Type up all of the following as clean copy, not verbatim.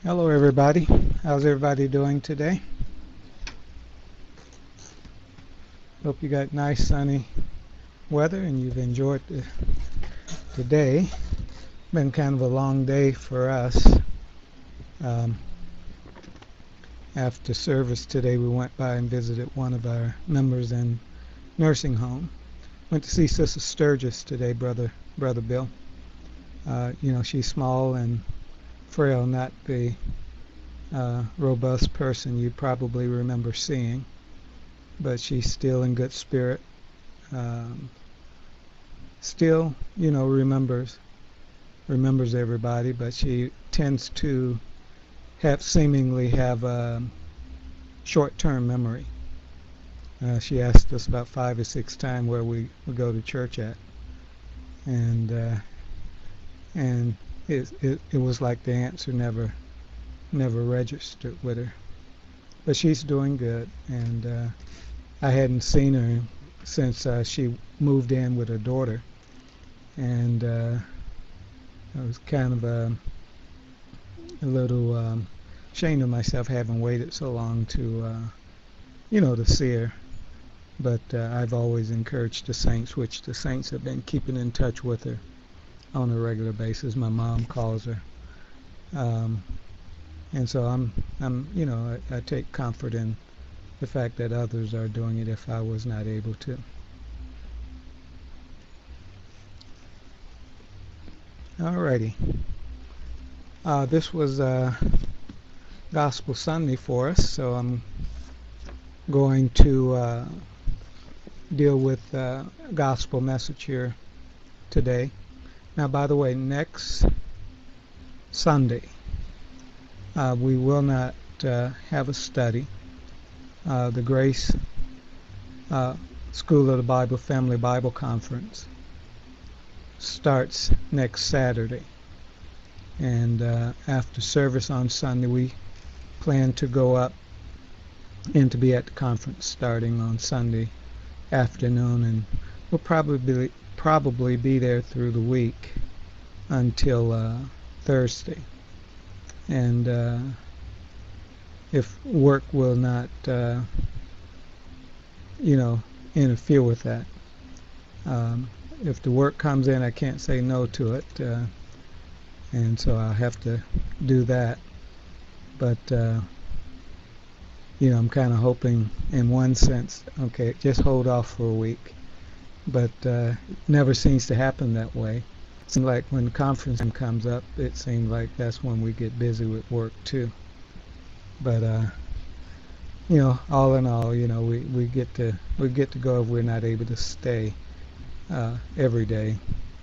Hello, everybody. How's everybody doing today? Hope you got nice sunny weather and you've enjoyed the day. Been kind of a long day for us. Um, After service today, we went by and visited one of our members in nursing home. Went to see Sister Sturgis today, Brother Bill. She's small and frail, not the robust person you probably remember seeing, but she's still in good spirit. Um, Still, remembers everybody, but she tends to seemingly have a short-term memory. She asked us about 5 or 6 times where we go to church at, and and it was like the answer never registered with her. But she's doing good, and I hadn't seen her since she moved in with her daughter, and I was kind of a little ashamed of myself having waited so long to see her. But I've always encouraged the saints, which the saints have been keeping in touch with her on a regular basis. My mom calls her, and so I take comfort in the fact that others are doing it if I was not able to. Alrighty. This was Gospel Sunday for us, so I'm going to deal with gospel message here today. Now, by the way, next Sunday we will not have a study. The Grace School of the Bible Family Bible Conference starts next Saturday, and after service on Sunday we plan to go up and to be at the conference starting on Sunday afternoon, and we'll probably be there through the week until Thursday. And if work will not interfere with that, if the work comes in, I can't say no to it, and so I'll have to do that. But I'm kind of hoping, in one sense, okay, just hold off for a week. But it never seems to happen that way. It seems like when the conference comes up, it seems like that's when we get busy with work too. But all in all, we get to go if we're not able to stay every day.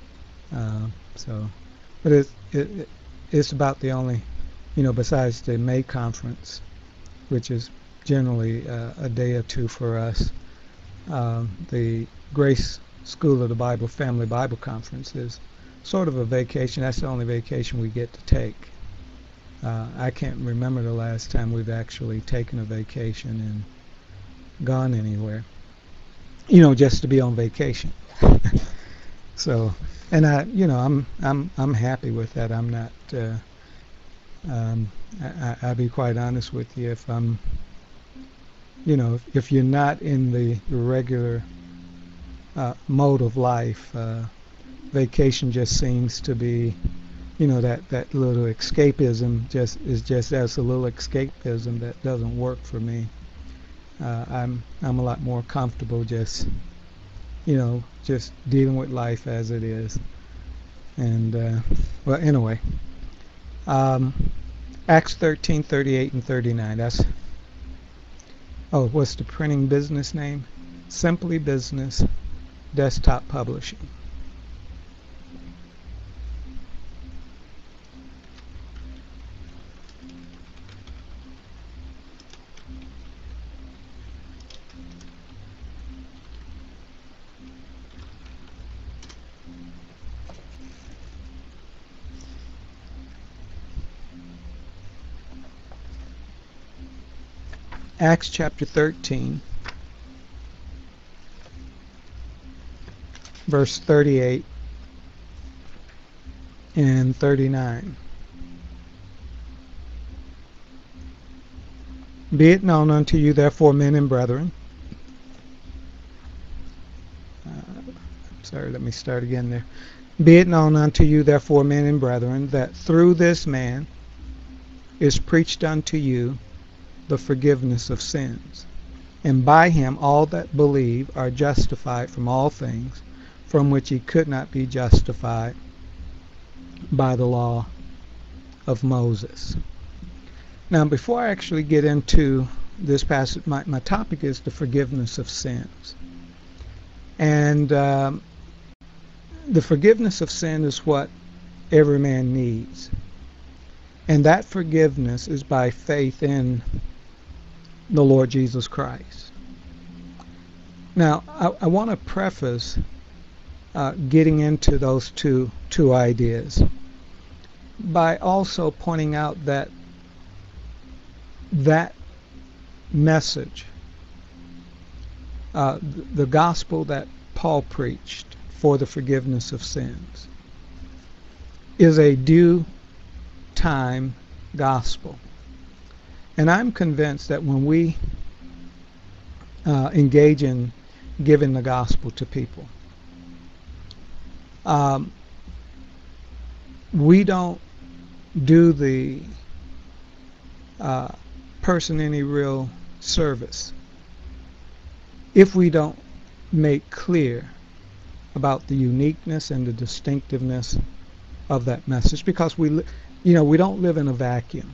But it's about the only, besides the May conference, which is generally a day or two for us. The Grace School of the Bible Family Bible Conference is sort of a vacation. That's the only vacation we get to take. I can't remember the last time we've actually taken a vacation and gone anywhere, just to be on vacation. So, and I'm happy with that. I'm not. I'll be quite honest with you. If I'm, if you're not in the regular mode of life, vacation just seems to be, that little escapism. That's a little escapism that doesn't work for me. I'm a lot more comfortable just dealing with life as it is. And well, anyway, Acts 13:38 and 39. What's the printing business name? Simply Business Desktop Publishing. Acts chapter 13, verse 38 and 39. Be it known unto you, therefore, men and brethren. Let me start again there. Be it known unto you, therefore, men and brethren, that through this man is preached unto you the forgiveness of sins. And by him all that believe are justified from all things from which he could not be justified by the law of Moses. Now, before I actually get into this passage, my topic is the forgiveness of sins. And the forgiveness of sin is what every man needs. And that forgiveness is by faith in the Lord Jesus Christ. Now, I want to preface getting into those two ideas by also pointing out that message, the gospel that Paul preached for the forgiveness of sins, is a due time gospel. And I'm convinced that when we engage in giving the gospel to people, we don't do the person any real service if we don't make clear about the uniqueness and the distinctiveness of that message, because we don't live in a vacuum,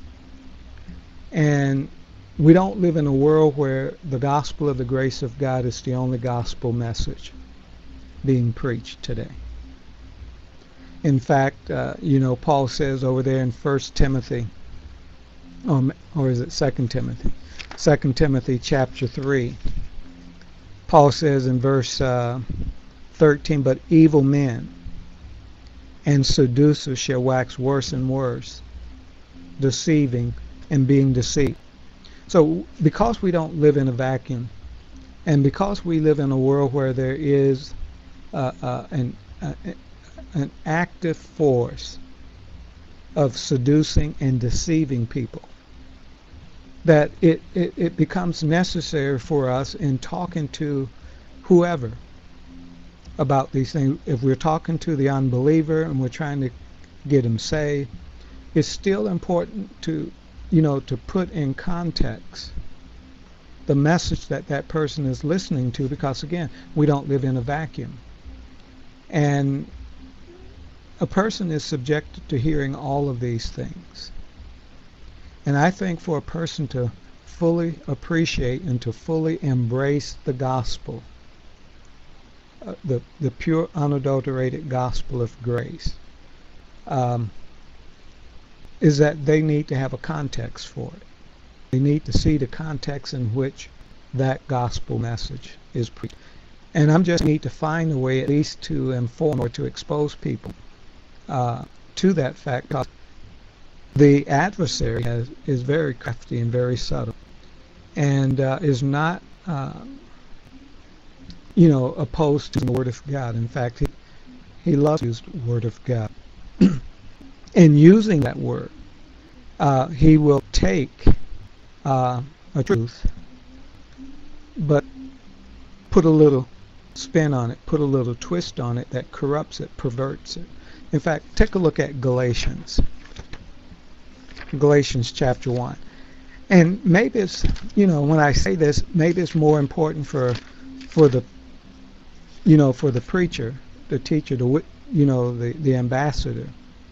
and we don't live in a world where the gospel of the grace of God is the only gospel message being preached today. In fact, Paul says over there in 1 Timothy, or is it 2 Timothy? 2 Timothy chapter 3. Paul says in verse 13, but evil men and seducers shall wax worse and worse, deceiving and being deceived. So because we don't live in a vacuum, and because we live in a world where there is an active force of seducing and deceiving people, that it becomes necessary for us in talking to whoever about these things. If we're talking to the unbeliever and we're trying to get him saved, it's still important to put in context the message that person is listening to, because again, we don't live in a vacuum. And a person is subjected to hearing all of these things. And I think for a person to fully appreciate and to fully embrace the gospel, the pure, unadulterated gospel of grace, is that they need to have a context for it. They need to see the context in which that gospel message is preached. And I'm just need to find a way at least to inform or to expose people to that fact, because the adversary is very crafty and very subtle, and is not opposed to the Word of God. In fact, he loves to use the Word of God. And using that Word, he will take a truth, but put a little spin on it, put a little twist on it that corrupts it, perverts it. In fact, take a look at Galatians chapter 1. And maybe it's, when I say this, maybe it's more important for the preacher, the teacher, the ambassador,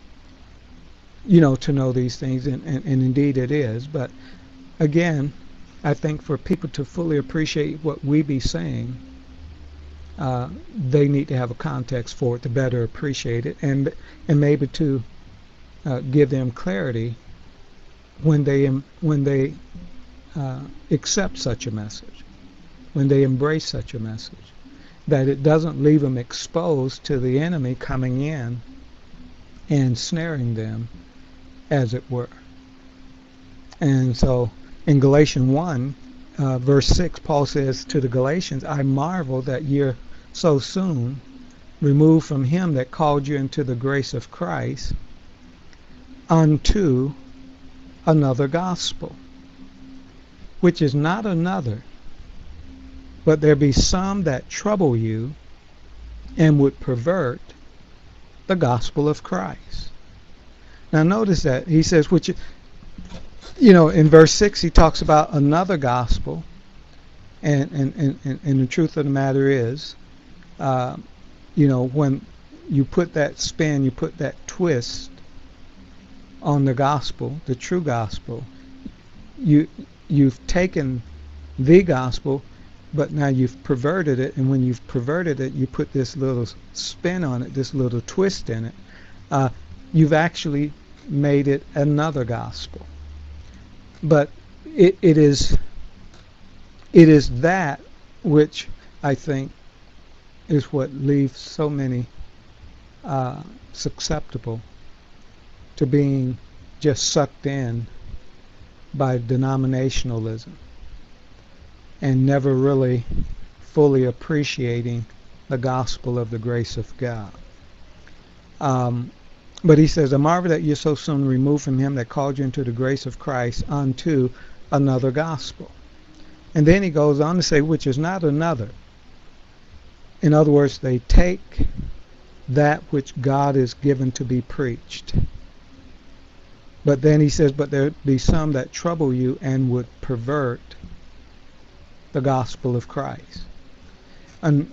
to know these things, and indeed it is. But again, I think for people to fully appreciate what we be saying, they need to have a context for it to better appreciate it, and maybe to give them clarity when they accept such a message, when they embrace such a message, that it doesn't leave them exposed to the enemy coming in and snaring them, as it were. And so in Galatians 1, verse 6, Paul says to the Galatians, I marvel that you're so soon removed from him that called you into the grace of Christ unto another gospel. which is not another, but there be some that trouble you and would pervert the gospel of Christ. Now notice that he says, which, in verse 6 he talks about another gospel, and the truth of the matter is, when you put that spin, you put that twist on the gospel, the true gospel, you've taken the gospel, but now you've perverted it, and when you've perverted it, you put this little spin on it, this little twist in it. You've actually made it another gospel. But it is that which I think is what leaves so many susceptible to being just sucked in by denominationalism and never really fully appreciating the gospel of the grace of God. But he says, I marvel that you're so soon removed from him that called you into the grace of Christ unto another gospel. And then he goes on to say, which is not another. In other words, they take that which God is given to be preached. But then he says, but there be some that trouble you and would pervert the gospel of Christ. An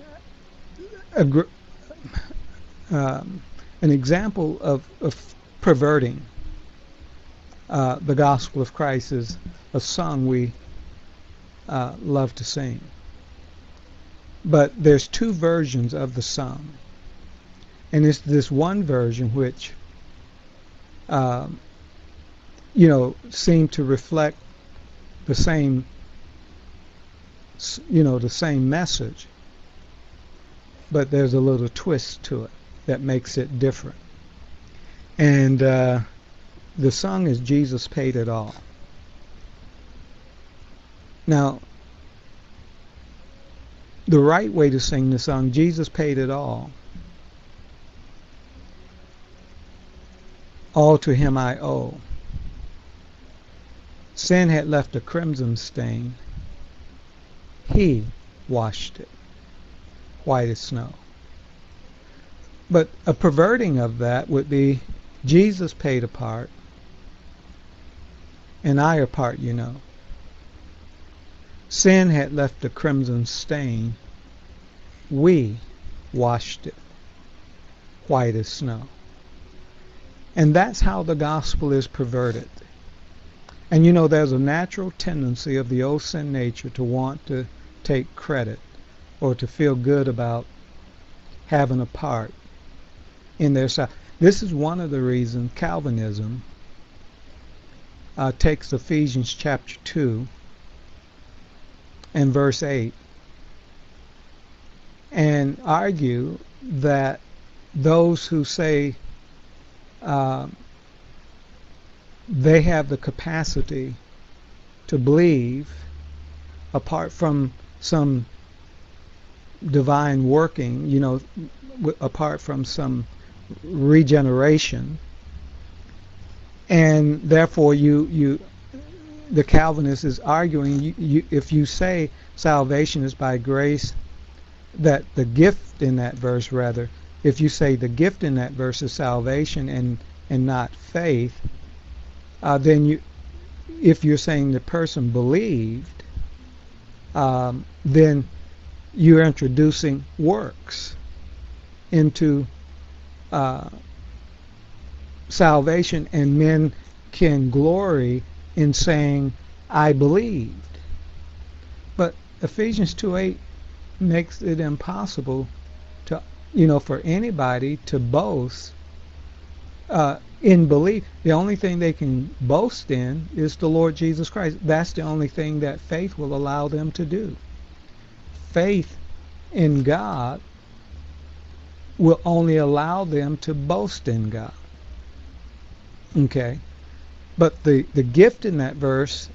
example of perverting the gospel of Christ is a song we love to sing. But there's two versions of the song. And it's this one version which seem to reflect the same message, but there's a little twist to it that makes it different. And the song is Jesus Paid It All. Now, the right way to sing the song, Jesus paid it all to him I owe. Sin had left a crimson stain, he washed it white as snow. But a perverting of that would be, Jesus paid a part, and I a part, Sin had left a crimson stain, we washed it white as snow. And that's how the gospel is perverted. And there's a natural tendency of the old sin nature to want to take credit or to feel good about having a part in their side. This is one of the reasons Calvinism takes Ephesians chapter 2 and verse 8 and argue that those who say they have the capacity to believe apart from some divine working, apart from some regeneration, and therefore the Calvinist is arguing, if you say salvation is by grace, that the gift in that verse, rather, if you say the gift in that verse is salvation and not faith, then if you're saying the person believed, then you're introducing works into salvation, and men can glory in saying, I believed. But Ephesians 2:8 makes it impossible to, for anybody to boast in belief. The only thing they can boast in is the Lord Jesus Christ. That's the only thing that faith will allow them to do. Faith in God will only allow them to boast in God. Okay? But the gift in that verse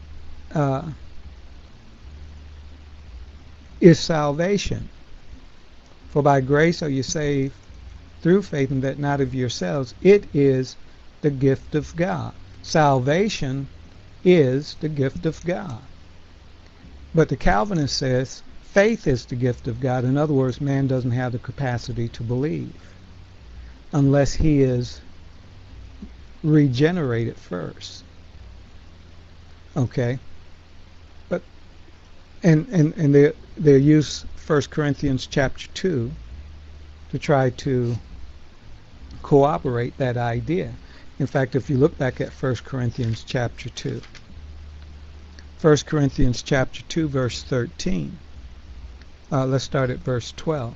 is salvation. For by grace are you saved through faith, and that not of yourselves. It is the gift of God. Salvation is the gift of God. But the Calvinist says faith is the gift of God. In other words, man doesn't have the capacity to believe unless he is regenerated first. Okay? But and they use 1 Corinthians chapter 2 to try to corroborate that idea. In fact, if you look back at 1 Corinthians chapter 2, 1 Corinthians chapter 2 verse 13, let's start at verse 12.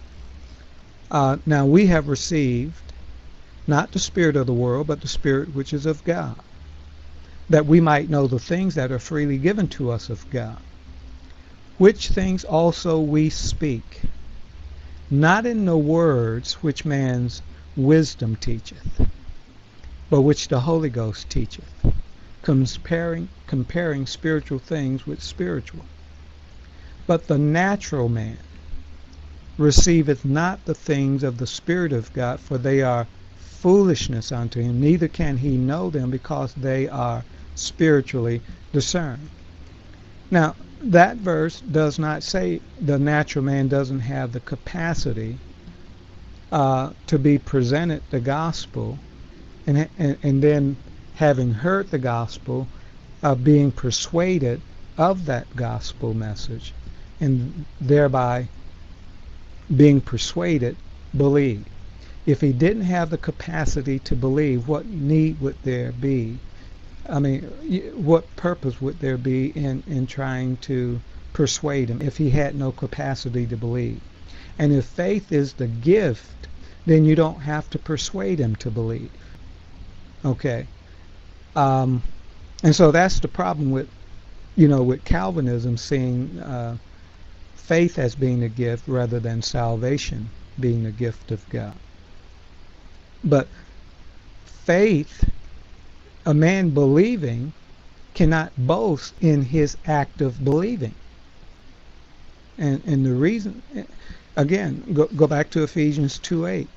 Now we have received not the spirit of the world, but the Spirit which is of God, that we might know the things that are freely given to us of God, which things also we speak, not in the words which man's wisdom teacheth, but which the Holy Ghost teacheth, comparing spiritual things with spiritual. But the natural man receiveth not the things of the Spirit of God, for they are foolishness unto him, neither can he know them, because they are spiritually discerned. Now, that verse does not say the natural man doesn't have the capacity to be presented the gospel, and then having heard the gospel, being persuaded of that gospel message, and thereby being persuaded, believe. If he didn't have the capacity to believe, what need would there be? I mean, what purpose would there be in trying to persuade him if he had no capacity to believe? And if faith is the gift, then you don't have to persuade him to believe. Okay? And so that's the problem with, with Calvinism, seeing faith as being a gift rather than salvation being a gift of God. But faith, a man believing, cannot boast in his act of believing. And the reason, again, go back to Ephesians 2:8.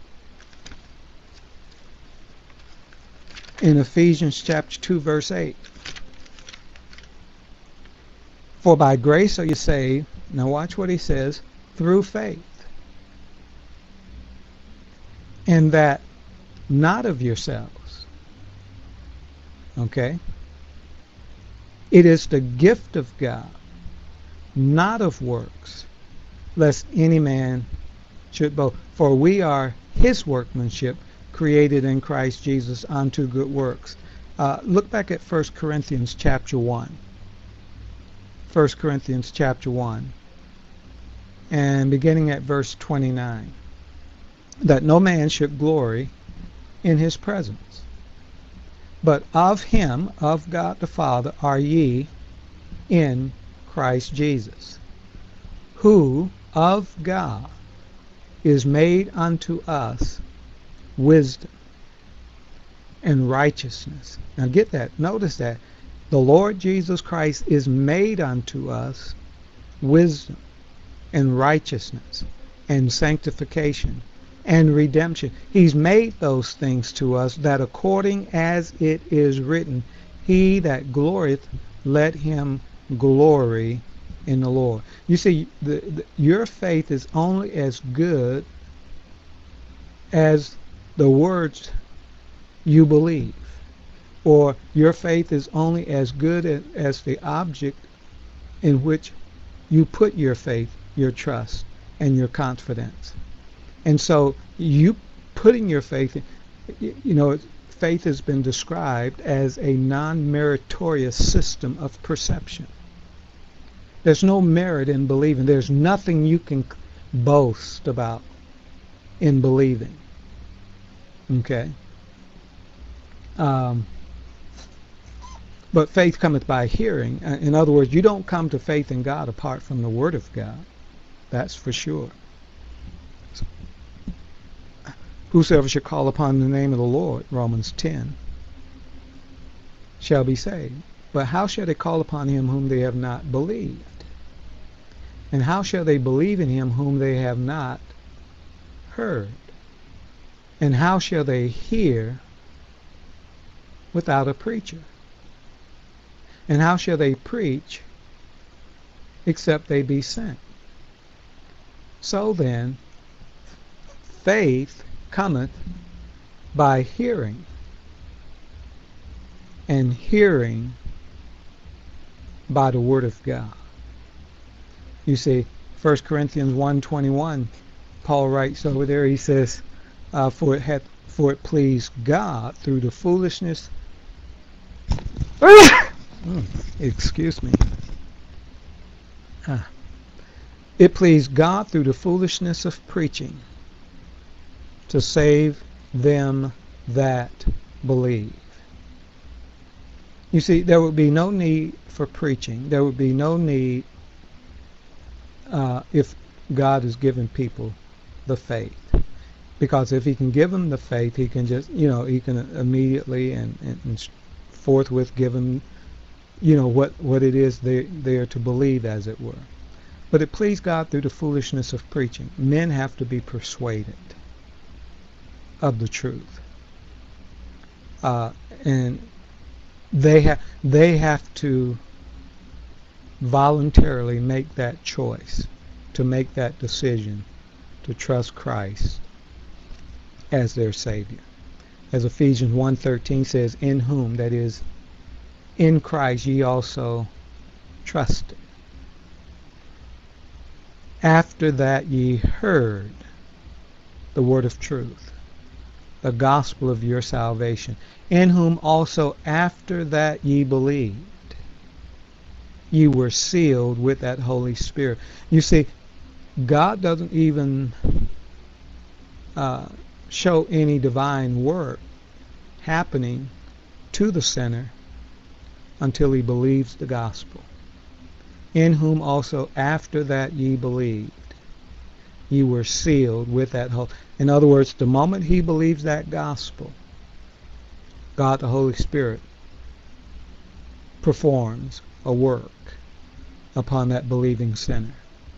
In Ephesians chapter 2 verse 8. For by grace are you saved, now watch what he says, through faith. And that not of yourselves. Okay? It is the gift of God, not of works, lest any man should boast. For we are his workmanship, created in Christ Jesus unto good works. Look back at 1 Corinthians chapter 1. 1 Corinthians chapter 1. And beginning at verse 29. That no man should glory in his presence. But of him, of God the Father, are ye in Christ Jesus, who of God is made unto us wisdom and righteousness. Now get that. Notice that. The Lord Jesus Christ is made unto us wisdom and righteousness and sanctification and redemption. He's made those things to us, that according as it is written, he that glorieth, let him glory in the Lord. You see, your faith is only as good as the words you believe, or your faith is only as good as the object in which you put your faith, your trust, and your confidence. And so you putting your faith in, faith has been described as a non-meritorious system of perception. There's no merit in believing. There's nothing you can boast about in believing. Okay? But faith cometh by hearing. In other words, you don't come to faith in God apart from the Word of God. That's for sure. Whosoever shall call upon the name of the Lord, Romans 10, shall be saved. But how shall they call upon him whom they have not believed? And how shall they believe in him whom they have not heard? And how shall they hear without a preacher? And how shall they preach except they be sent. So then, faith cometh by hearing, and hearing by the word of God. You see, 1 Corinthians 1:21, Paul writes over there, he says, for it pleased God through the foolishness excuse me. It pleased God through the foolishness of preaching to save them that believe. You see, there would be no need for preaching. There would be no need if God is giving people the faith. Because if he can give them the faith, he can just, he can immediately and forthwith give them, what it is they are to believe, as it were. But it pleased God through the foolishness of preaching. Men have to be persuaded of the truth. And they have to voluntarily make that choice, to make that decision to trust Christ as their Savior. As Ephesians 1:13 says, in whom, that is, in Christ, ye also trusted. After that ye heard the word of truth, the gospel of your salvation, in whom also after that ye believed, ye were sealed with that Holy Spirit. You see, God doesn't even show any divine work happening to the sinner until he believes the gospel. In whom also after that ye believed, ye were sealed with that Holy. In other words, the moment he believes that gospel, God the Holy Spirit performs a work upon that believing sinner.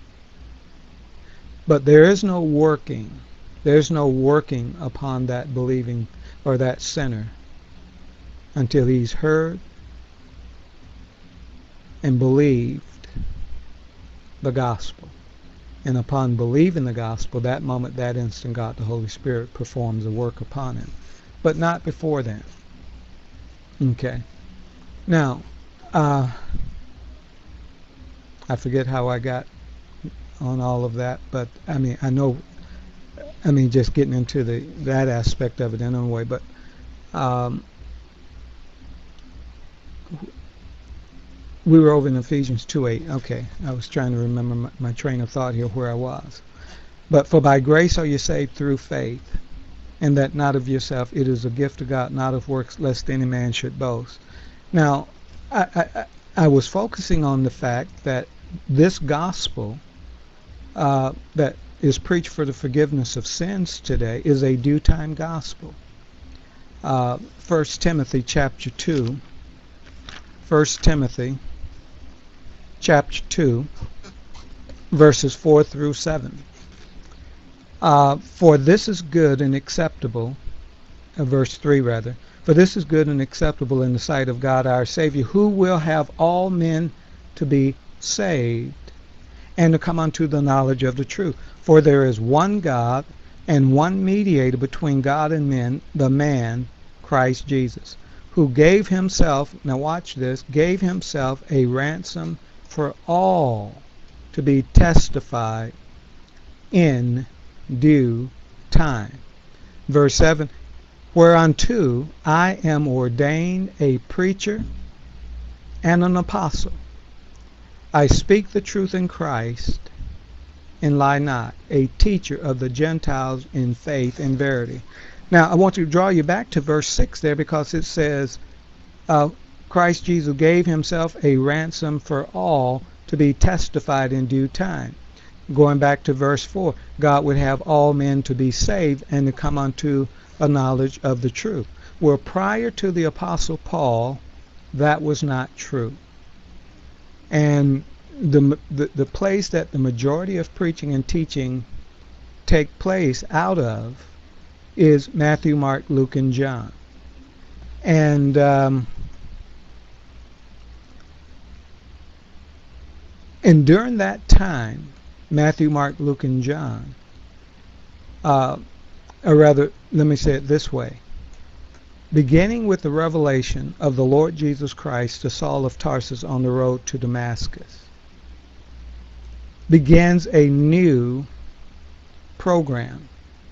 But there's no working upon that believing or that sinner until he's heard and believed the gospel. And upon believing the gospel, that moment, that instant, God the Holy Spirit performs a work upon him. But not before then. Okay. Now, I forget how I got on all of that, but just getting into that aspect of it anyway, but we were over in Ephesians 2:8. Okay, I was trying to remember my train of thought here where I was. But for by grace are you saved through faith, and that not of yourself, it is a gift of God, not of works, lest any man should boast. Now, I was focusing on the fact that this gospel that is preached for the forgiveness of sins today is a due time gospel. 1 Timothy chapter 2. 1 Timothy chapter 2, verses 4 through 7. For this is good and acceptable, verse 3 rather, for this is good and acceptable in the sight of God our Savior, who will have all men to be saved and to come unto the knowledge of the truth. For there is one God and one mediator between God and men, the man Christ Jesus, who gave himself, now watch this, gave himself a ransom for all to be testified in due time. Verse 7, whereunto I am ordained a preacher and an apostle. I speak the truth in Christ and lie not, a teacher of the Gentiles in faith and verity. Now, I want to draw you back to verse 6 there, because it says, Christ Jesus gave himself a ransom for all to be testified in due time. Going back to verse 4, God would have all men to be saved and to come unto a knowledge of the truth. Well, prior to the Apostle Paul, that was not true. And the place that the majority of preaching and teaching take place out of is Matthew, Mark, Luke, and John. And And during that time, Matthew, Mark, Luke, and John, or rather, let me say it this way. Beginning with the revelation of the Lord Jesus Christ to Saul of Tarsus on the road to Damascus, begins a new program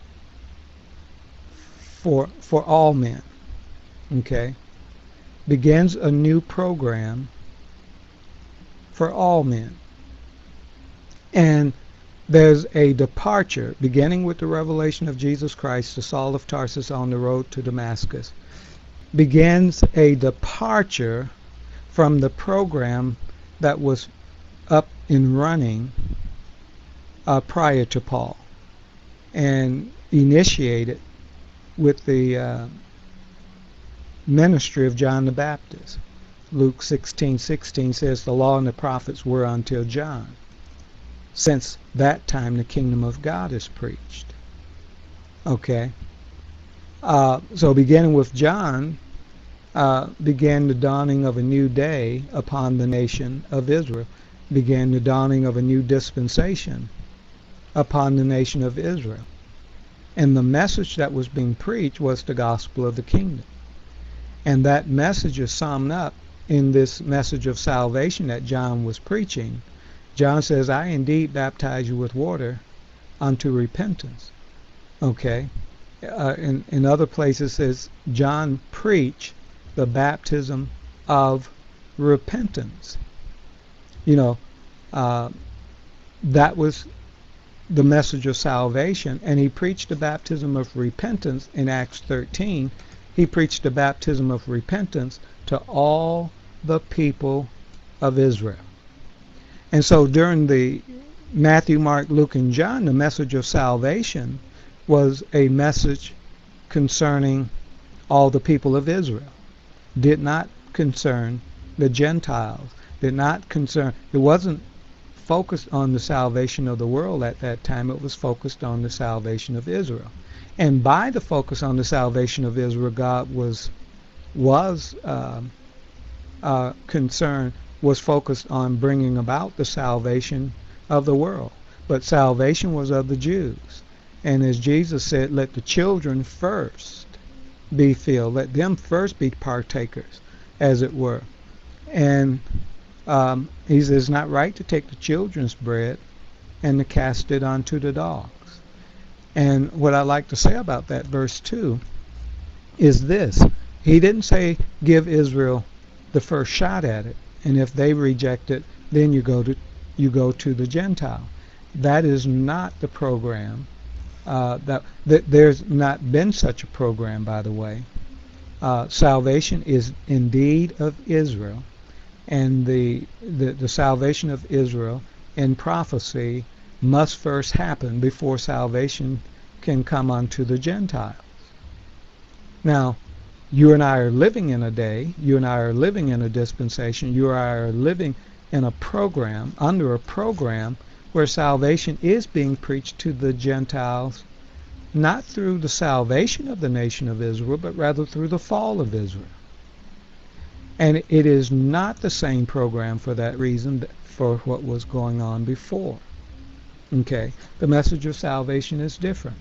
for all men. Okay? Begins a new program for all men. And there's a departure, beginning with the revelation of Jesus Christ to Saul of Tarsus on the road to Damascus, begins a departure from the program that was up and running prior to Paul, and initiated with the ministry of John the Baptist. Luke 16:16 says the law and the prophets were until John. Since that time the kingdom of God is preached. Okay? So beginning with John, began the dawning of a new day upon the nation of Israel. Began the dawning of a new dispensation upon the nation of Israel. And the message that was being preached was the gospel of the kingdom. And that message is summed up in this message of salvation that John was preaching. John says, I indeed baptize you with water unto repentance. Okay? In other places it says, John preached the baptism of repentance. You know, that was the message of salvation, and he preached the baptism of repentance in Acts 13. He preached the baptism of repentance to all the people of Israel. And so during the Matthew, Mark, Luke, and John, the message of salvation was a message concerning all the people of Israel. Did not concern the Gentiles. Did not concern, it wasn't focused on the salvation of the world at that time. It was focused on the salvation of Israel. And by the focus on the salvation of Israel, God was concerned, was focused on bringing about the salvation of the world. But salvation was of the Jews. And as Jesus said, let the children first be filled. Let them first be partakers, as it were. And he says it's not right to take the children's bread and to cast it onto the dogs. And what I like to say about that verse 2 is this. He didn't say give Israel the first shot at it, and if they reject it, then you go to the Gentile. That is not the program. That there's not been such a program, by the way. Salvation is indeed of Israel, and the salvation of Israel in prophecy must first happen before salvation can come unto the Gentiles. Now, you and I are living in a day, you and I are living in a dispensation, you and I are living in a program, under a program where salvation is being preached to the Gentiles, not through the salvation of the nation of Israel, but rather through the fall of Israel. And it is not the same program for that reason for what was going on before. Okay, the message of salvation is different.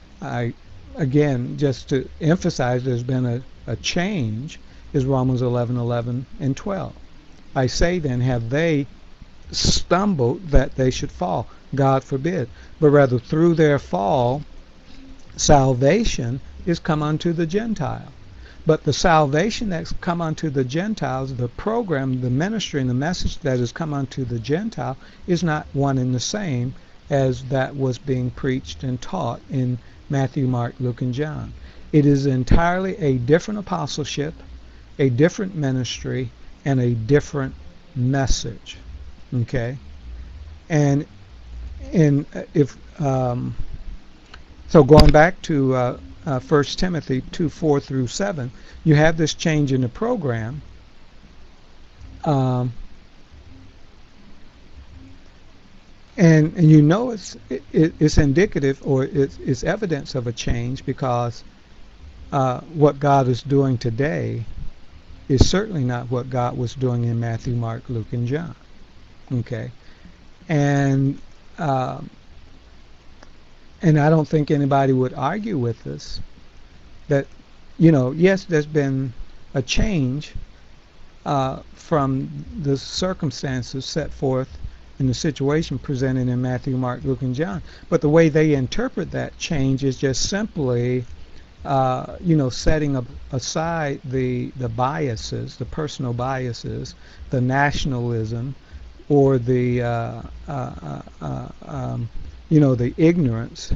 Again, just to emphasize, there's been a change, is Romans 11:11 and 12. I say then, have they stumbled that they should fall? God forbid. But rather through their fall, salvation is come unto the Gentile. But the salvation that's come unto the Gentiles, the program, the ministry, and the message that has come unto the Gentile is not one and the same as that was being preached and taught in Matthew, Mark, Luke, and John. It is entirely a different apostleship, a different ministry, and a different message. Okay? And if so going back to 1 Timothy 2:4 through 7, you have this change in the program. And you know it's indicative, or it's evidence of a change, because what God is doing today is certainly not what God was doing in Matthew, Mark, Luke, and John. Okay, And I don't think anybody would argue with us that, yes, there's been a change from the circumstances set forth in the situation presented in Matthew, Mark, Luke, and John. But the way they interpret that change is just simply, setting aside the biases, the personal biases, the nationalism, or the the ignorance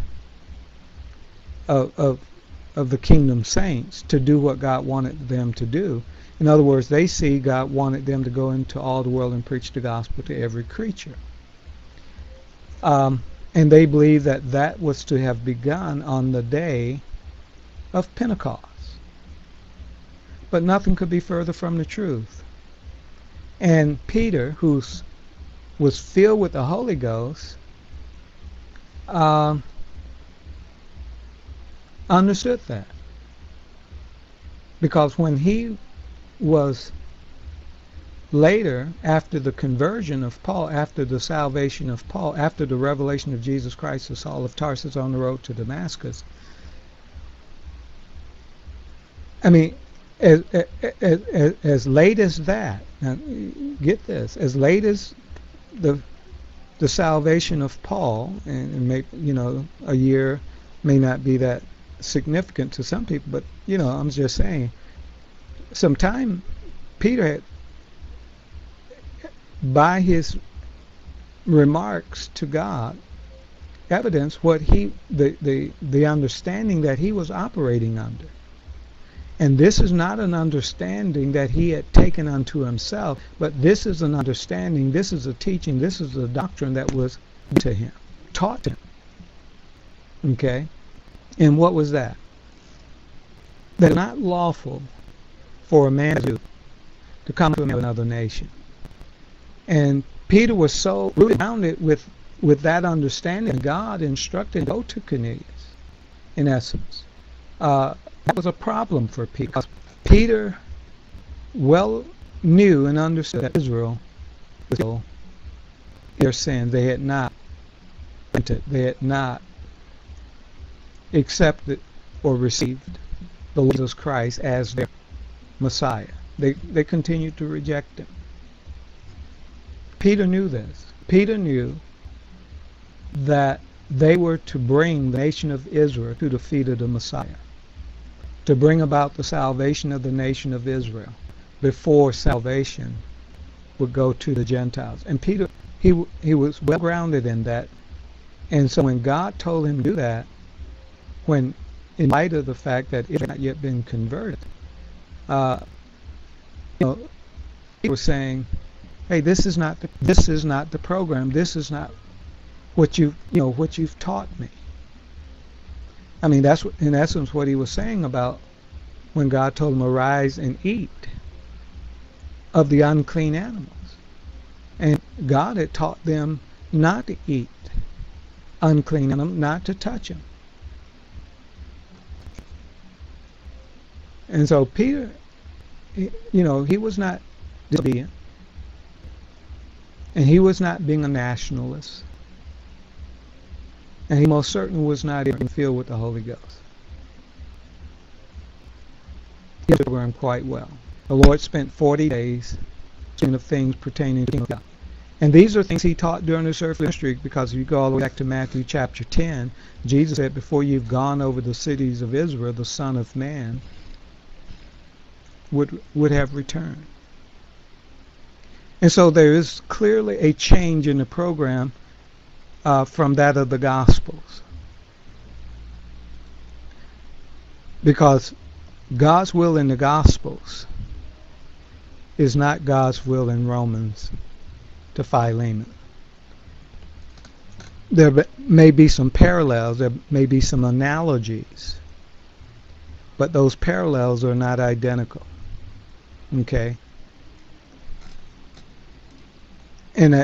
of the kingdom saints to do what God wanted them to do. In other words, they see God wanted them to go into all the world and preach the gospel to every creature. And they believe that that was to have begun on the day of Pentecost. But nothing could be further from the truth. And Peter, who was filled with the Holy Ghost, understood that. Because when he was later, after the conversion of Paul, after the salvation of Paul, after the revelation of Jesus Christ to Saul of Tarsus on the road to Damascus, I mean, as late as that, now get this, as late as the salvation of Paul, and a year may not be that significant to some people, but I'm just saying, sometime Peter had, by his remarks to God, evidence what the understanding that he was operating under. And this is not an understanding that he had taken unto himself, but this is an understanding, this is a teaching, this is a doctrine that was to him, taught to him. Okay? And what was that? That it's not lawful for a man to come to another nation. And Peter was so rooted around it with that understanding. God instructed him to go to Cornelius, in essence. That was a problem for Peter, because Peter well knew and understood that Israel was still in their sin. They had not repented. They had not accepted or received the Lord Jesus Christ as their Messiah. They continued to reject him. Peter knew this. Peter knew that they were to bring the nation of Israel to the feet of the Messiah, to bring about the salvation of the nation of Israel before salvation would go to the Gentiles. And Peter, he was well grounded in that. And so when God told him to do that, when in light of the fact that Israel had not yet been converted, he was saying, hey, this is not the program. This is not what you've taught me. I mean, that's in essence what he was saying about when God told him, arise and eat of the unclean animals. And God had taught them not to eat unclean animals, not to touch them. And so Peter, he was not disobedient. And he was not being a nationalist. And he most certainly was not even filled with the Holy Ghost. He did the program quite well. The Lord spent 40 days speaking of things pertaining to God. And these are things he taught during his earthly ministry, because if you go all the way back to Matthew chapter 10, Jesus said, before you've gone over the cities of Israel, the Son of Man would have returned. And so there is clearly a change in the program from that of the Gospels. Because God's will in the Gospels is not God's will in Romans to Philemon. There may be some parallels, there may be some analogies, but those parallels are not identical. Okay? And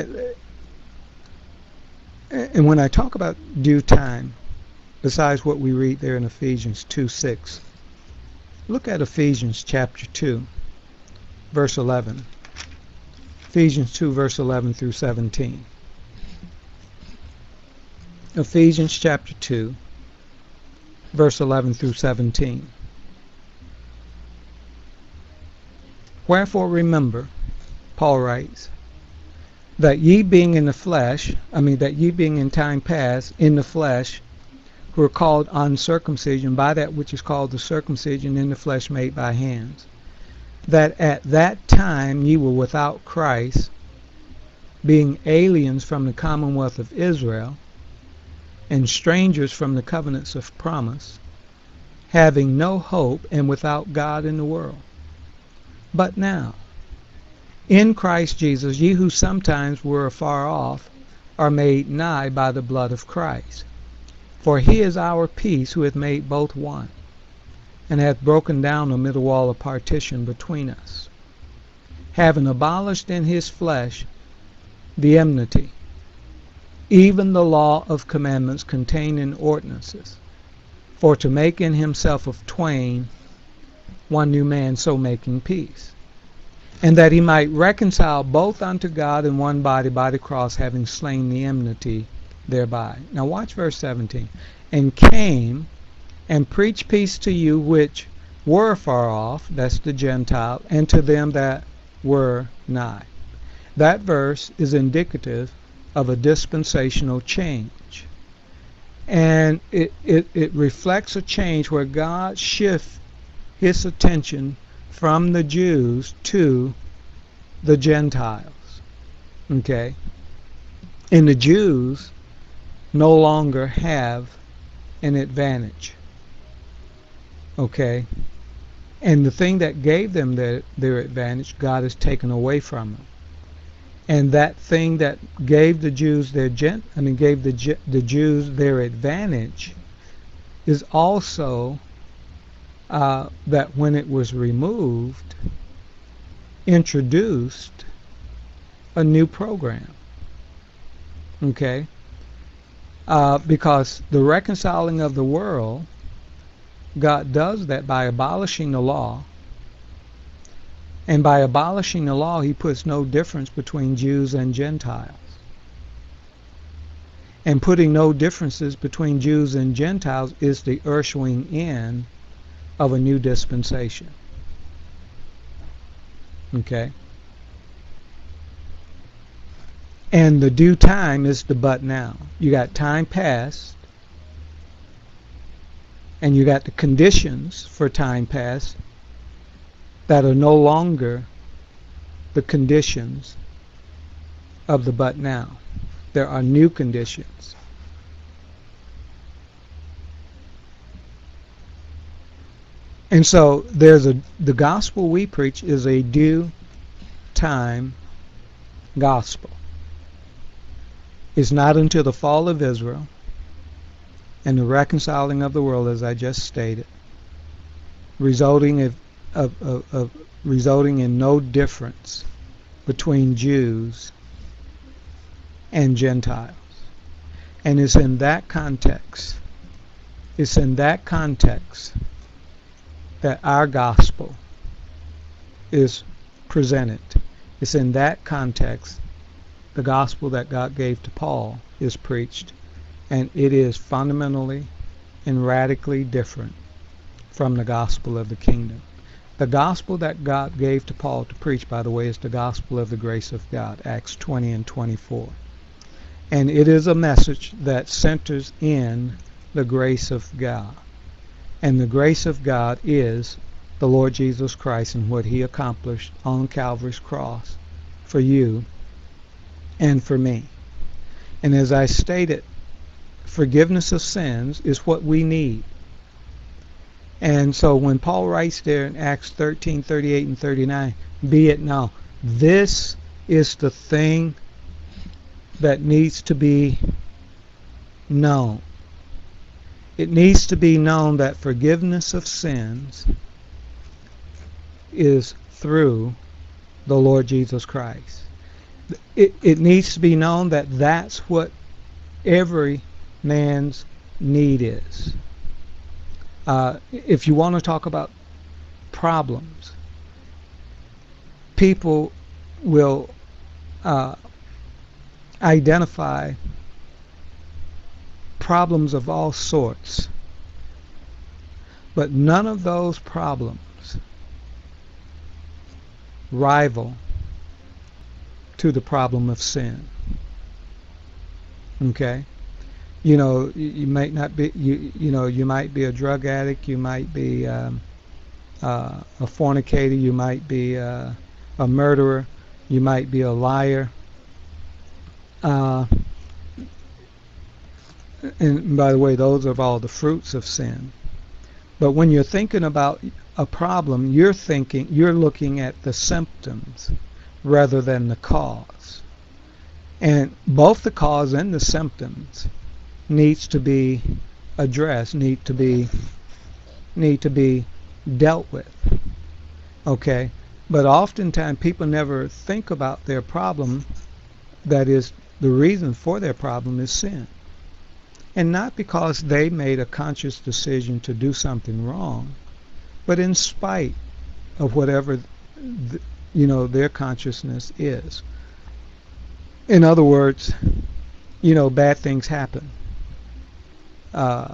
when I talk about due time, besides what we read there in Ephesians 2:6, look at Ephesians chapter 2, verse 11. Ephesians 2, verse 11 through 17. Ephesians chapter 2, verse 11 through 17. Wherefore remember, Paul writes, that ye being in time past in the flesh, who are called uncircumcision by that which is called the circumcision in the flesh made by hands, that at that time ye were without Christ, being aliens from the commonwealth of Israel, and strangers from the covenants of promise, having no hope and without God in the world. But now, in Christ Jesus, ye who sometimes were afar off are made nigh by the blood of Christ. For he is our peace, who hath made both one, and hath broken down the middle wall of partition between us, having abolished in his flesh the enmity, even the law of commandments contained in ordinances, for to make in himself of twain one new man, so making peace, and that he might reconcile both unto God in one body by the cross, having slain the enmity thereby. Now watch verse 17. And came and preached peace to you which were far off, that's the Gentile, and to them that were nigh. That verse is indicative of a dispensational change. And it reflects a change where God shifts his attention from the Jews to the Gentiles. Okay? And the Jews no longer have an advantage. Okay? And the thing that gave them their advantage, God has taken away from them. And that thing that gave the Jews the Jews their advantage is also that when it was removed, introduced a new program. Okay? Because the reconciling of the world, God does that by abolishing the law. And by abolishing the law, he puts no difference between Jews and Gentiles. And putting no differences between Jews and Gentiles is the ushering in of a new dispensation. Okay? And the due time is the but now. You got time past, and you got the conditions for time past that are no longer the conditions of the but now. There are new conditions. And so the gospel we preach is a due time gospel. It's not until the fall of Israel and the reconciling of the world, as I just stated, resulting in no difference between Jews and Gentiles. And it's in that context that our gospel is presented. It's in that context the gospel that God gave to Paul is preached, and it is fundamentally and radically different from the gospel of the kingdom. The gospel that God gave to Paul to preach, by the way, is the gospel of the grace of God, Acts 20 and 24. And it is a message that centers in the grace of God. And the grace of God is the Lord Jesus Christ and what he accomplished on Calvary's cross for you and for me. And as I stated, forgiveness of sins is what we need. And so when Paul writes there in Acts 13, 38 and 39, be it now, this is the thing that needs to be known. It needs to be known that forgiveness of sins is through the Lord Jesus Christ. It needs to be known that that's what every man's need is. If you want to talk about problems, people will identify problems of all sorts, but none of those problems rival to the problem of sin. Okay? You know, you might not be, you might be a drug addict, you might be a fornicator, you might be a murderer, you might be a liar. And by the way, those are all the fruits of sin. But when you're thinking about a problem, you're looking at the symptoms rather than the cause. And both the cause and the symptoms needs to be addressed, need to be dealt with. Okay? But oftentimes people never think about their problem, that is, the reason for their problem is sin. And not because they made a conscious decision to do something wrong, but in spite of whatever their consciousness is. In other words, bad things happen. The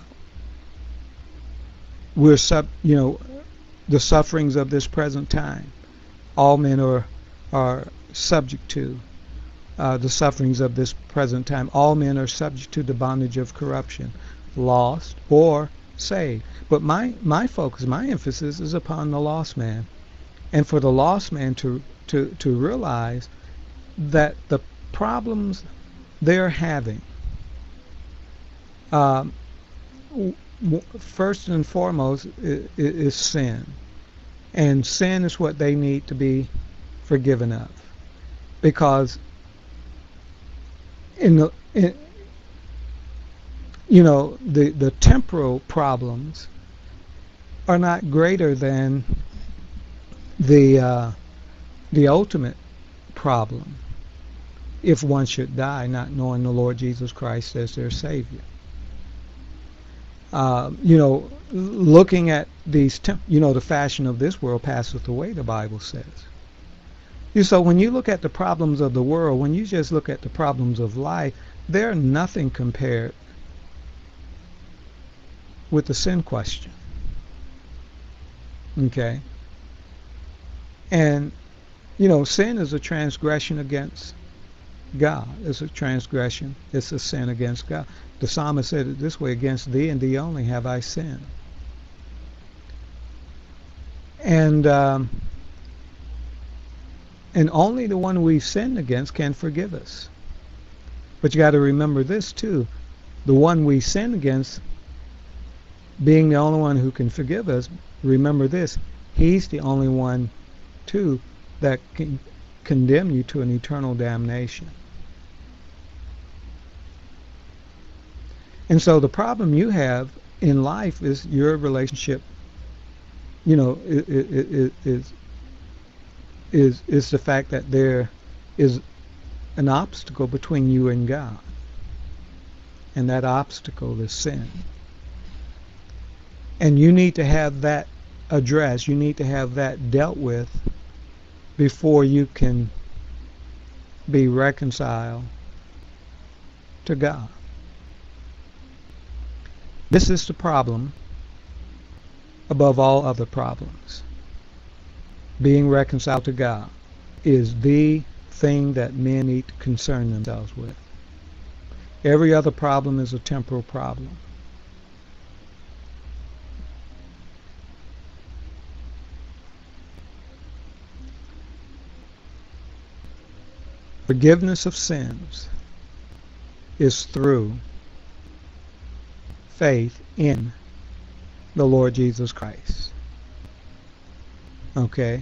sufferings of this present time. All men are subject to the sufferings of this present time. All men are subject to the bondage of corruption, lost or saved. But my focus, my emphasis is upon the lost man, and for the lost man to realize that the problems they're having, first and foremost, is sin, and sin is what they need to be forgiven of, because the temporal problems are not greater than the ultimate problem, if one should die not knowing the Lord Jesus Christ as their Savior. Looking at these, the fashion of this world passeth away, the Bible says. So when you look at the problems of the world, when you just look at the problems of life, they're nothing compared with the sin question. Okay? And, sin is a transgression against God. It's a transgression. It's a sin against God. The psalmist said it this way: against thee and thee only have I sinned. And only the one we've sinned against can forgive us. But you got to remember this too: the one we sin against, being the only one who can forgive us, remember this: he's the only one too that can condemn you to an eternal damnation. And so the problem you have in life is your relationship, is the fact that there is an obstacle between you and God. And that obstacle is sin. And you need to have that addressed, you need to have that dealt with before you can be reconciled to God. This is the problem above all other problems. Being reconciled to God is the thing that men need to concern themselves with. Every other problem is a temporal problem. Forgiveness of sins is through faith in the Lord Jesus Christ. Okay?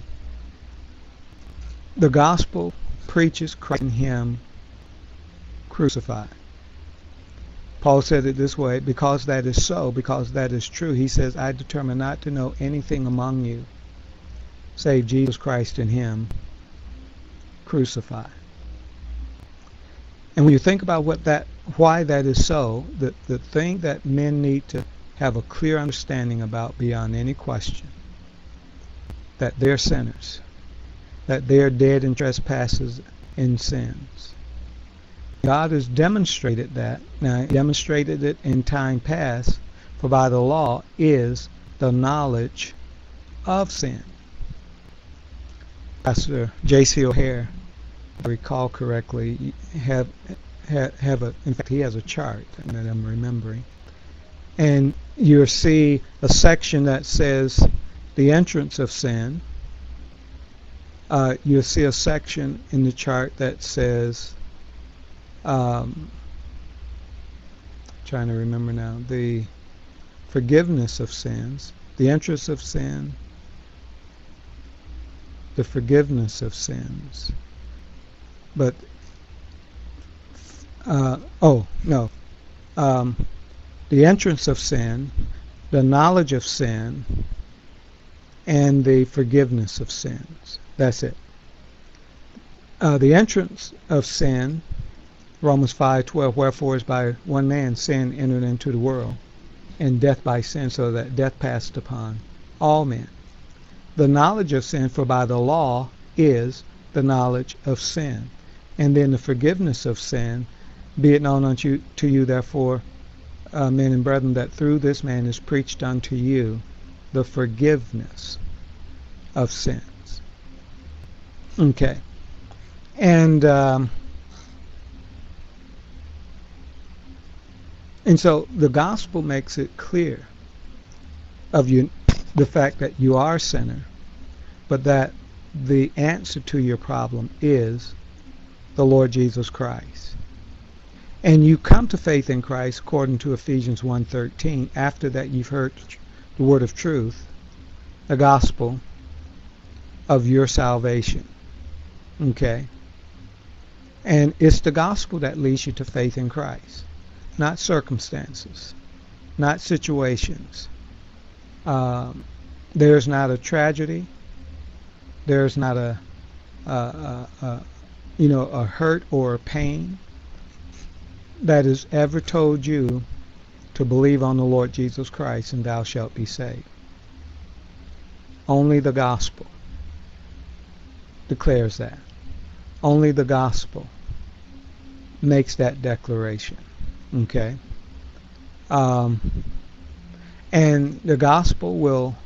The gospel preaches Christ and Him crucified. Paul said it this way: because that is so, because that is true, he says, I determine not to know anything among you save Jesus Christ and Him crucified. And when you think about why that is so, the thing that men need to have a clear understanding about beyond any question, that they're sinners, that they're dead in trespasses and sins, God has demonstrated that. Now, he demonstrated it in time past, for by the law is the knowledge of sin. Pastor J.C. O'Hare, if I recall correctly, in fact, he has a chart that I'm remembering. And you'll see a section that says the entrance of sin. You'll see a section in the chart that says, trying to remember now, the forgiveness of sins, the entrance of sin, the forgiveness of sins. But, the entrance of sin, the knowledge of sin, and the forgiveness of sins. That's it. The entrance of sin, Romans 5:12, wherefore is by one man sin entered into the world, and death by sin, so that death passed upon all men. The knowledge of sin, for by the law is the knowledge of sin. And then the forgiveness of sin, be it known unto you, therefore, men and brethren, that through this man is preached unto you the forgiveness of sins. Okay. And so the gospel makes it clear of you, the fact that you are a sinner, but that the answer to your problem is the Lord Jesus Christ. And you come to faith in Christ according to Ephesians 1:13 after that you've heard the word of truth, the gospel of your salvation. Okay? And it's the gospel that leads you to faith in Christ, not circumstances, not situations. There's not a tragedy. There's not a hurt or a pain that has ever told you to believe on the Lord Jesus Christ and thou shalt be saved. Only the gospel declares that. Only the gospel makes that declaration. Okay? And the gospel will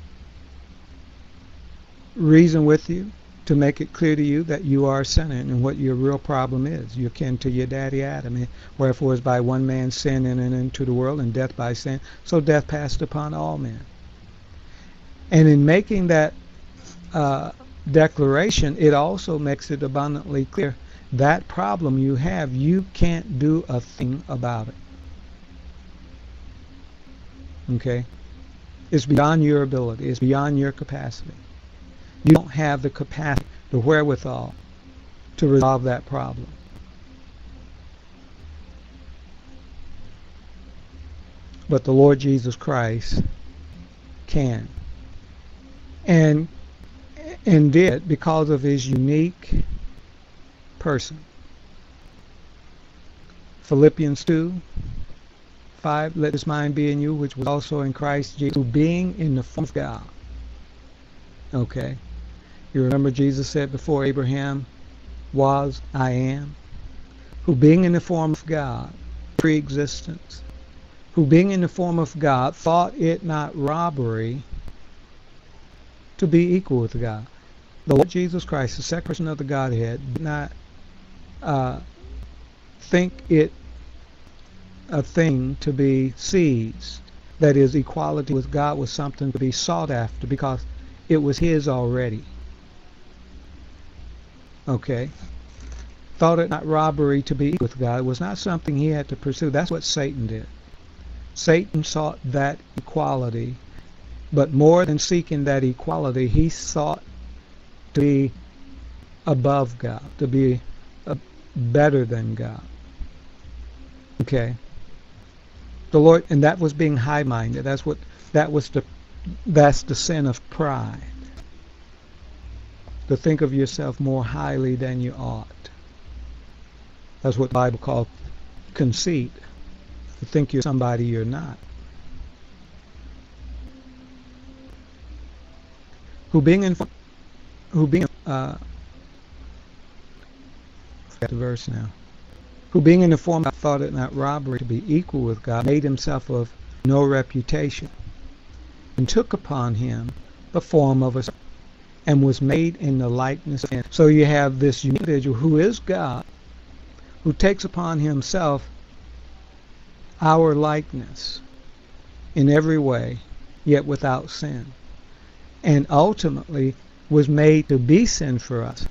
reason with you to make it clear to you that you are a sinner and what your real problem is. You're akin to your daddy Adam. Wherefore is by one man sin entered into the world, and death by sin, so death passed upon all men. And in making that declaration, it also makes it abundantly clear that problem you have, you can't do a thing about it. Okay? It's beyond your ability. It's beyond your capacity. You don't have the capacity, the wherewithal to resolve that problem. But the Lord Jesus Christ can. And did, because of his unique person. Philippians 2:5, let this mind be in you, which was also in Christ Jesus, who being in the form of God. Okay. You remember Jesus said before Abraham was, I am. Who being in the form of God, pre-existence, who being in the form of God, thought it not robbery to be equal with God. The Lord Jesus Christ, the second person of the Godhead, did not think it a thing to be seized. That is, equality with God was something to be sought after because it was his already. Okay? Thought it not robbery to be equal with God. It was not something he had to pursue. That's what Satan did. Satan sought that equality, but more than seeking that equality, he sought to be above God, to be better than God. Okay? The Lord, and that was being high-minded. That's the sin of pride. To think of yourself more highly than you ought. That's what the Bible calls conceit. To think you're somebody you're not. Who being forget the verse now. who being in the form of God thought it not robbery to be equal with God, made himself of no reputation, and took upon him the form of a servant, and was made in the likeness of men. So you have this individual who is God, who takes upon himself our likeness in every way, yet without sin, and ultimately was made to be sin for us,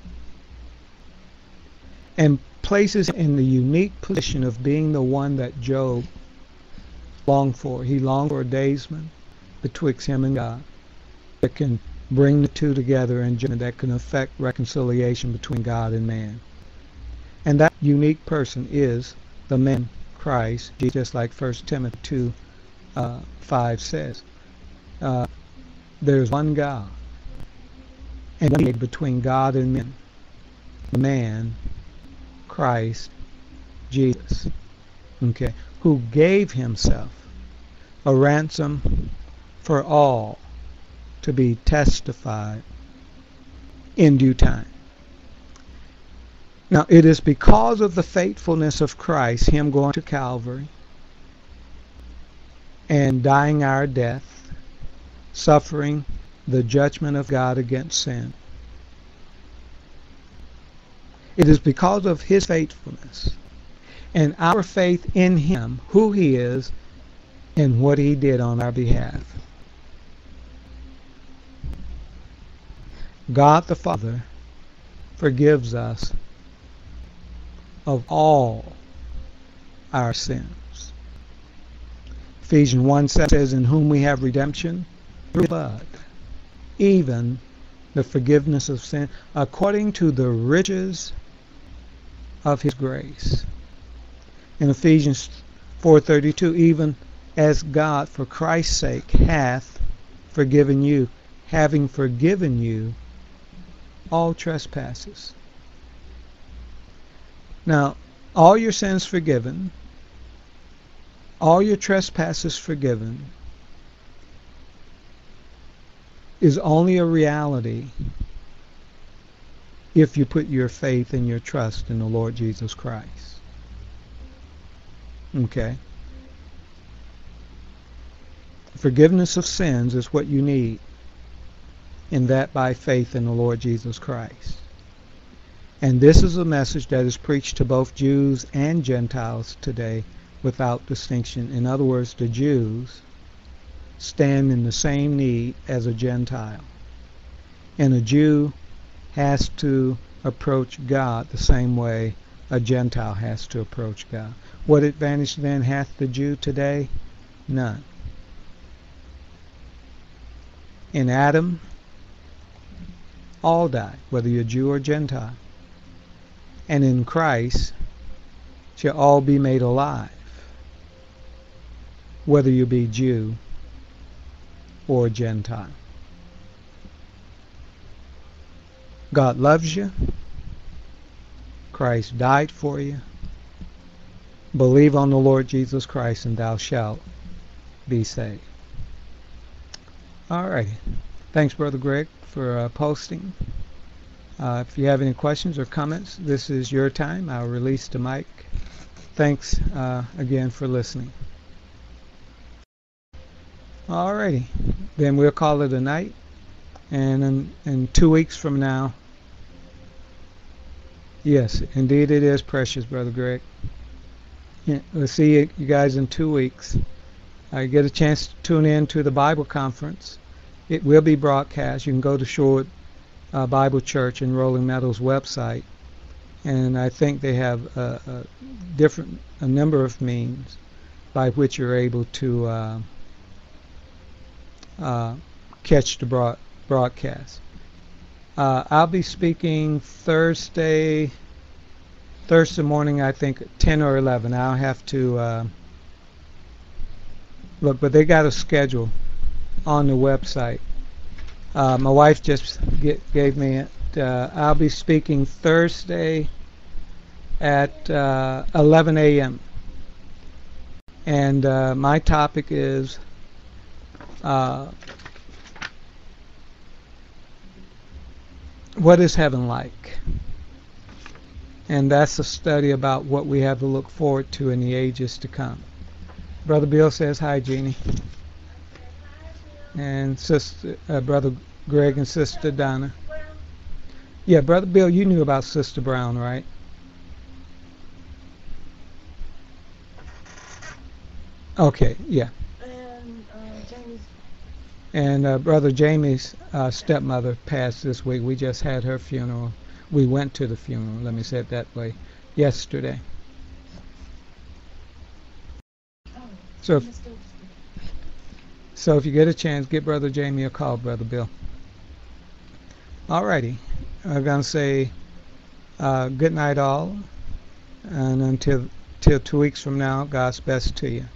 and places in the unique position of being the one that Job longed for. He longed for a daysman betwixt him and God that can bring the two together and that can affect reconciliation between God and man. And that unique person is the man Christ, just like 1 Timothy 2:5 says. There's one God, and one mediator between God and men, the man Christ Jesus, okay, who gave himself a ransom for all to be testified in due time. Now, it is because of the faithfulness of Christ, him going to Calvary and dying our death, suffering the judgment of God against sin. It is because of his faithfulness and our faith in him, who he is, and what he did on our behalf. God the Father forgives us of all our sins. Ephesians 1:7 says, in whom we have redemption through blood, even the forgiveness of sin, according to the riches of his grace. In Ephesians 4:32, even as God for Christ's sake hath forgiven you, having forgiven you all trespasses. Now, all your sins forgiven, all your trespasses forgiven, is only a reality if you put your faith and your trust in the Lord Jesus Christ. Okay? Forgiveness of sins is what you need, and that by faith in the Lord Jesus Christ. And this is a message that is preached to both Jews and Gentiles today without distinction. In other words, the Jews stand in the same need as a Gentile. And a Jew has to approach God the same way a Gentile has to approach God. What advantage then hath the Jew today? None. In Adam, all die, whether you're Jew or Gentile. And in Christ shall all be made alive, whether you be Jew or Gentile. God loves you. Christ died for you. Believe on the Lord Jesus Christ and thou shalt be saved. All right. Thanks, Brother Greg, for posting. If you have any questions or comments, this is your time. I'll release the mic. Thanks again for listening. Alrighty, then we'll call it a night. And in 2 weeks from now, yes, indeed it is precious, Brother Greg. Yeah, we'll see you guys in 2 weeks. Get a chance to tune in to the Bible conference. It will be broadcast. You can go to Shorewood Bible Church in Rolling Meadows website, and I think they have a number of means by which you're able to catch the broadcast. I'll be speaking Thursday morning, I think 10 or 11. I'll have to look, but they got a schedule on the website. My wife just gave me it. I'll be speaking Thursday at 11 a.m. And my topic is what is heaven like? And that's a study about what we have to look forward to in the ages to come. Brother Bill says hi, Jeannie. And Brother Greg and Sister Donna. Yeah, Brother Bill, you knew about Sister Brown, right? Okay, yeah. And Brother Jamie's stepmother passed this week. We just had her funeral. We went to the funeral, let me say it that way, yesterday. So if you get a chance, give Brother Jamie a call, Brother Bill. Alrighty. I'm going to say good night all. And until 2 weeks from now, God's best to you.